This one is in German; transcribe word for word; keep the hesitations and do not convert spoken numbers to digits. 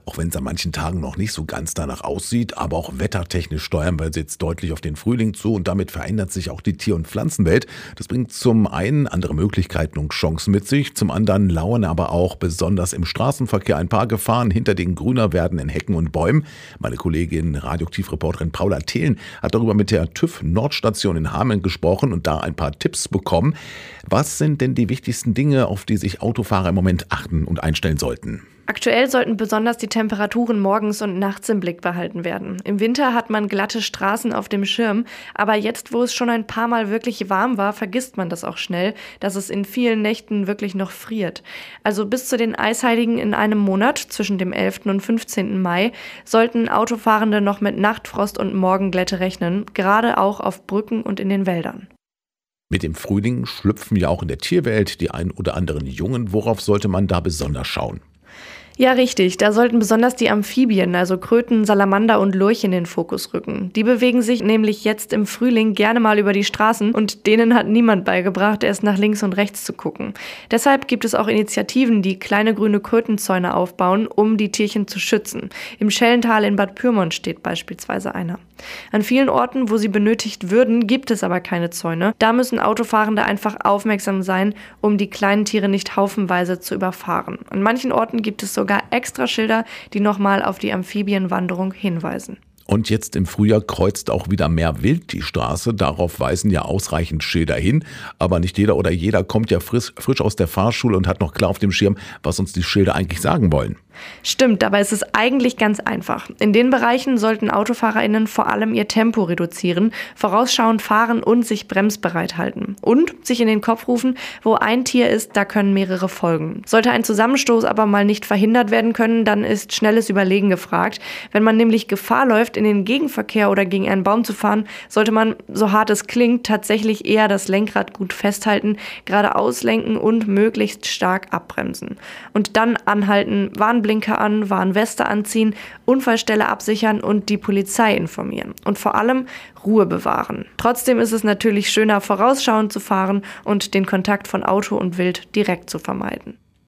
Auch wenn es an manchen Tagen noch nicht so ganz danach aussieht, aber auch wettertechnisch steuern wir jetzt deutlich auf den Frühling zu und damit verändert sich auch die Tier- und Pflanzenwelt. Das bringt zum einen andere Möglichkeiten und Chancen mit sich, zum anderen lauern aber auch besonders im Straßenverkehr ein paar Gefahren hinter den grüner werdenden Hecken und Bäumen. Meine Kollegin, Radioaktivreporterin Paula Thelen, hat darüber mit der TÜV Nordstation in Hameln gesprochen und da ein paar Tipps bekommen. Was sind denn die wichtigsten Dinge, auf die sich Autofahrer im Moment achten und einstellen sollten? Aktuell sollten besonders die Temperaturen morgens und nachts im Blick behalten werden. Im Winter hat man glatte Straßen auf dem Schirm, aber jetzt, wo es schon ein paar Mal wirklich warm war, vergisst man das auch schnell, dass es in vielen Nächten wirklich noch friert. Also bis zu den Eisheiligen in einem Monat, zwischen dem elften und fünfzehnten Mai, sollten Autofahrende noch mit Nachtfrost und Morgenglätte rechnen, gerade auch auf Brücken und in den Wäldern. Mit dem Frühling schlüpfen ja auch in der Tierwelt die ein oder anderen Jungen. Worauf sollte man da besonders schauen? Ja, richtig. Da sollten besonders die Amphibien, also Kröten, Salamander und Lurch in den Fokus rücken. Die bewegen sich nämlich jetzt im Frühling gerne mal über die Straßen und denen hat niemand beigebracht, erst nach links und rechts zu gucken. Deshalb gibt es auch Initiativen, die kleine grüne Krötenzäune aufbauen, um die Tierchen zu schützen. Im Schellental in Bad Pyrmont steht beispielsweise einer. An vielen Orten, wo sie benötigt würden, gibt es aber keine Zäune. Da müssen Autofahrende einfach aufmerksam sein, um die kleinen Tiere nicht haufenweise zu überfahren. An manchen Orten gibt es sogar extra Schilder, die nochmal auf die Amphibienwanderung hinweisen. Und jetzt im Frühjahr kreuzt auch wieder mehr Wild die Straße. Darauf weisen ja ausreichend Schilder hin. Aber nicht jeder oder jeder kommt ja frisch, frisch aus der Fahrschule und hat noch klar auf dem Schirm, was uns die Schilder eigentlich sagen wollen. Stimmt, aber es ist eigentlich ganz einfach. In den Bereichen sollten AutofahrerInnen vor allem ihr Tempo reduzieren, vorausschauend fahren und sich bremsbereit halten. Und sich in den Kopf rufen, wo ein Tier ist, da können mehrere folgen. Sollte ein Zusammenstoß aber mal nicht verhindert werden können, dann ist schnelles Überlegen gefragt. Wenn man nämlich Gefahr läuft, in den Gegenverkehr oder gegen einen Baum zu fahren, sollte man, so hart es klingt, tatsächlich eher das Lenkrad gut festhalten, geradeaus lenken und möglichst stark abbremsen. Und dann anhalten, Warnblinker an, Warnweste anziehen, Unfallstelle absichern und die Polizei informieren. Und vor allem Ruhe bewahren. Trotzdem ist es natürlich schöner, vorausschauend zu fahren und den Kontakt von Auto und Wild direkt zu vermeiden.